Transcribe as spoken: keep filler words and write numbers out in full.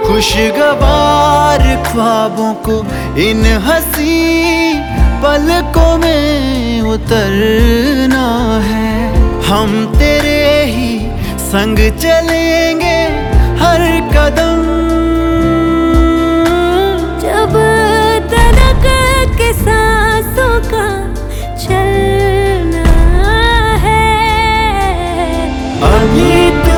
खुशगवार ख्वाबों को इन हंसी पलकों में उतरना है। हम तेरे ही संग चलेंगे हर कदम, जब तलक के सांसों का चलना है। अभी